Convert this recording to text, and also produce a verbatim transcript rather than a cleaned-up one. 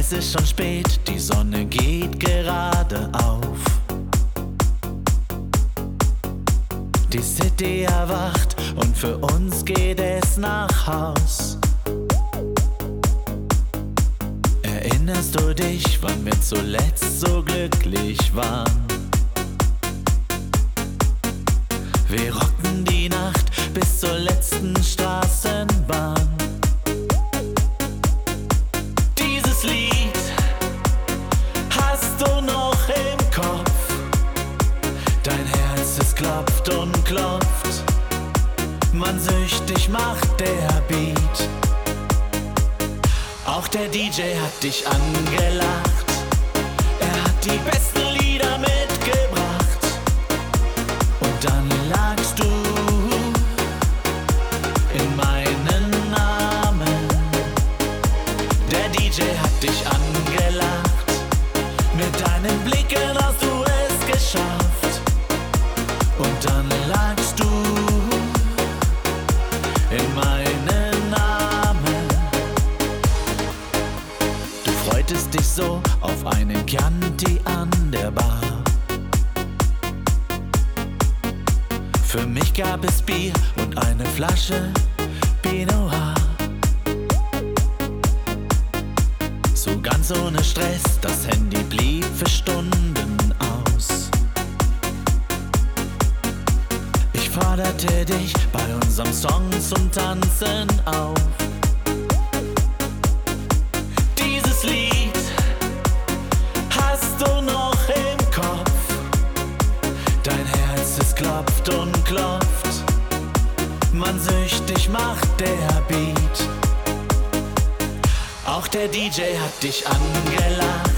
Es ist schon spät, die Sonne geht gerade auf. Die City erwacht und für uns geht es nach Haus. Erinnerst du dich, wann wir zuletzt so glücklich waren? Wir rockten die Nacht bis zur letzten Straßenbahn. Dieses Lied hast du noch im Kopf. Dein Herz, es klopft und klopft. Man süchtig macht der Beat. Auch der D J hat dich angelacht. Er hat die besten Lieder mitgebracht. Und dann lagst du in meinen Armen. Der D J hat dich angelacht. Mit deinen Blicken hast du es geschafft. Und dann lagst du in meinen Armen. Du freutest dich so auf einen Chianti an der Bar. Für mich gab es Bier und eine Flasche Pinot Noir. So ganz ohne Stress, das Handy blieb für Stunden aus. Ich forderte dich bei unserem Song zum Tanzen auf. Dieses Lied hast du noch im Kopf. Dein Herz, es klopft und klopft. Man süchtig macht der Beat. Auch der D J hat dich angelacht.